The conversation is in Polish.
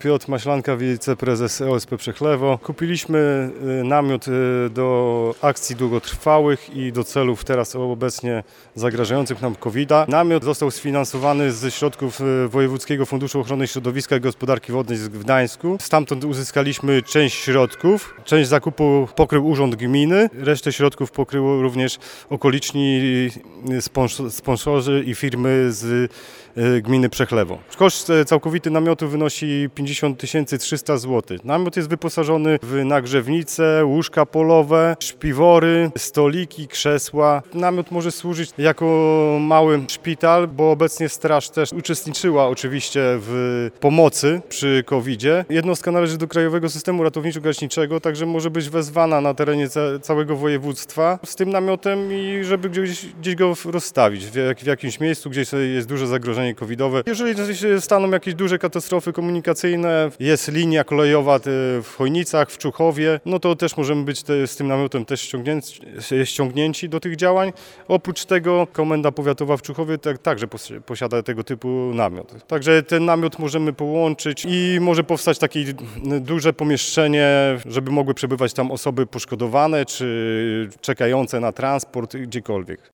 Piotr Maślanka, wiceprezes OSP Przechlewo. Kupiliśmy namiot do akcji długotrwałych i do celów teraz obecnie zagrażających nam COVID-a. Namiot został sfinansowany ze środków Wojewódzkiego Funduszu Ochrony Środowiska i Gospodarki Wodnej w Gdańsku. Stamtąd uzyskaliśmy część środków. Część zakupu pokrył Urząd Gminy, resztę środków pokryło również okoliczni sponsorzy i firmy z gminy Przechlewo. Koszt całkowity namiotu wynosi 50 300 zł. Namiot jest wyposażony w nagrzewnice, łóżka polowe, śpiwory, stoliki, krzesła. Namiot może służyć jako mały szpital, bo obecnie straż też uczestniczyła oczywiście w pomocy przy COVID-zie. Jednostka należy do Krajowego Systemu Ratowniczo-Gaśniczego, także może być wezwana na terenie całego województwa z tym namiotem i żeby gdzieś go rozstawić w jakimś miejscu, gdzie jest duże zagrożenie covidowe. Jeżeli staną jakieś duże katastrofy komunikacyjne, jest linia kolejowa w Chojnicach, w Czuchowie, no to też możemy być z tym namiotem też ściągnięci do tych działań. Oprócz tego Komenda Powiatowa w Czuchowie także posiada tego typu namiot. Także ten namiot możemy połączyć i może powstać takie duże pomieszczenie, żeby mogły przebywać tam osoby poszkodowane czy czekające na transport gdziekolwiek.